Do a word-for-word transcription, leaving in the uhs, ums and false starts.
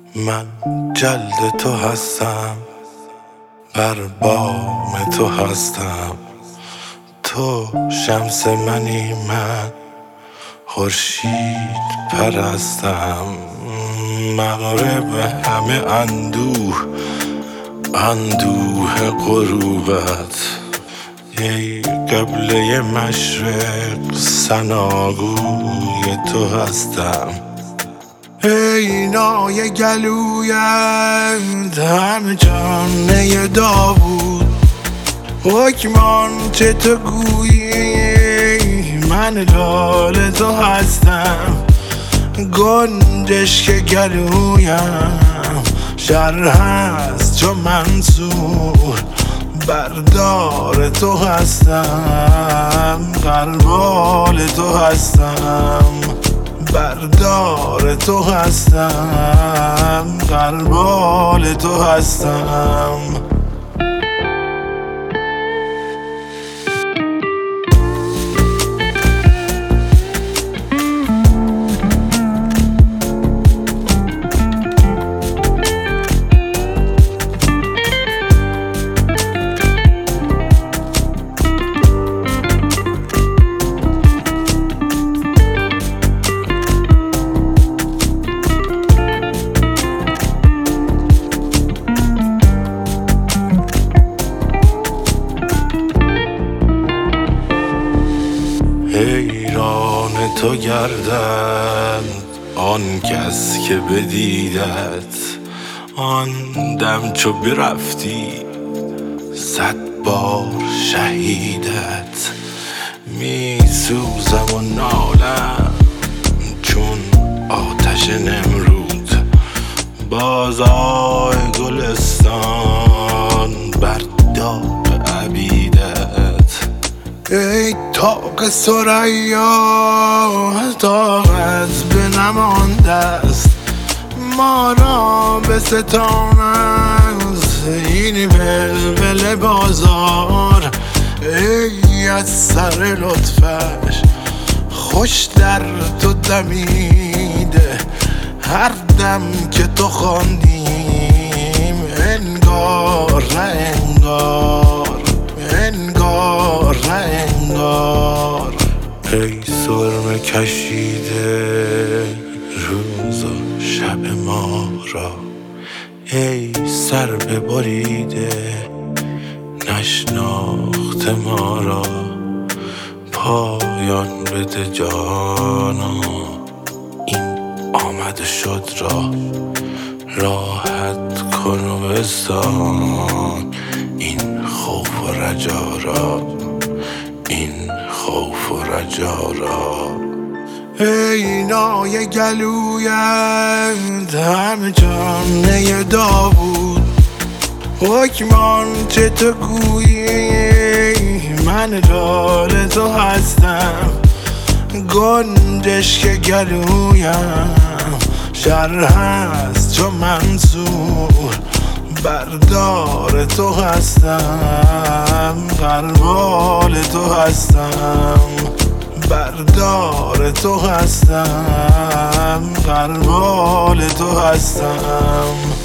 من جلد تو هستم، بر بام تو هستم. تو شمس منی، من خورشید پرستم. مغرب همه اندوه، اندوه غروبت. ای قبله مشرق، ثناگوی تو هستم. ای نای گلویت، همه جانه داوود. حکمان چه تو گویی، من لال تو هستم. گنجش که گلویم شر هست چو منصور. بردار تو هستم، غربال تو هستم. بردار تو هستم، غربال تو هستم. حیران تو گردند آن کس که بدیدت. آن دم چو برفتی صد بار شهیدت. می سوزم و نالم چون آتش نمرود. بازآی گلستان بر داغ عبیدت. ای طاق ثریا، طاقت به نمانده است. ما را به ستان از این ولول بازار. ای از سر لطفش خوش در تو دمیده. هر دم که تو خواندیم انگار نه انگار، انگار نه انگار. ای سرمه کشیده روز و شب ما را. ای سر ببریده نشناخته ما را. پایان بده جانا این آمد و شد را. راحت کن و بستان این خوف و رجا را، این خوف و رجا را. ای نای گلویت، همه جانه داوود. حکمان چه تو گویی، من لال تو هستم. گنجش که گلویم شر هست چو منصور. بردار تو هستم، غربال تو هستم. بردار تو هستم، غربال تو هستم.